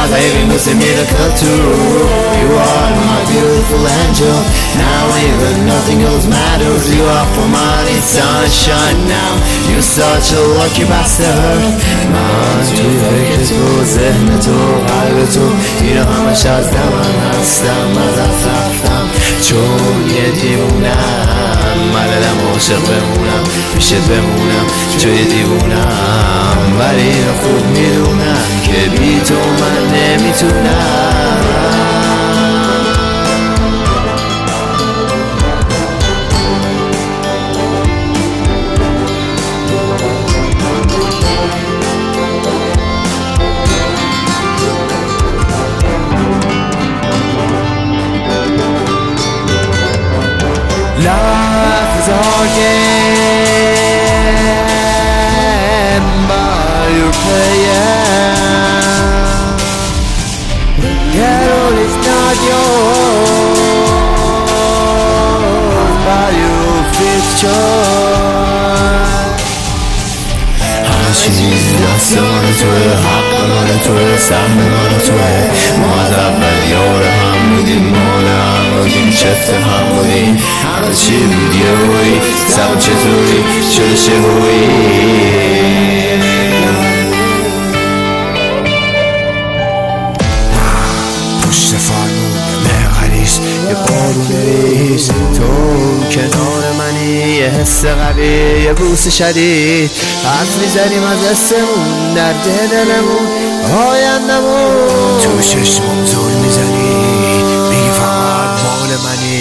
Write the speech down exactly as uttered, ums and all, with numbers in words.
my baby was a miracle too. You are my beautiful angel. Now even nothing else matters. You are for my sunshine now. You're such a lucky bastard. من توی فکر تو، ذهن تو، قلب تو، اینا همش از من هستم. ازت رفتم چون یه دیوونم. ملدم عاشق بمونم، پیشت بمونم توی دیوونم. ولی اینو خوب میدونم که بی تو من نمیتونم. Life is our game, but you're playing. Girl, it's not yours, but you fix yours. همه چیز دست من توه، حق من توه، سهم من توه. ما از اول یار هم بودیم، مال هم بودیم، چفت هم بودیم. همه چی بود یه روی سبب چطوری شده شهوی. پشت فرمون مغلیس یه بارون ریز، تو کنار منی یه حس قوی، یه بوس شدید. حرف میزنیم از حسمون، درد دلمون، آیندمون. تو چشمم زل میزنی، میگی فقط مال منی.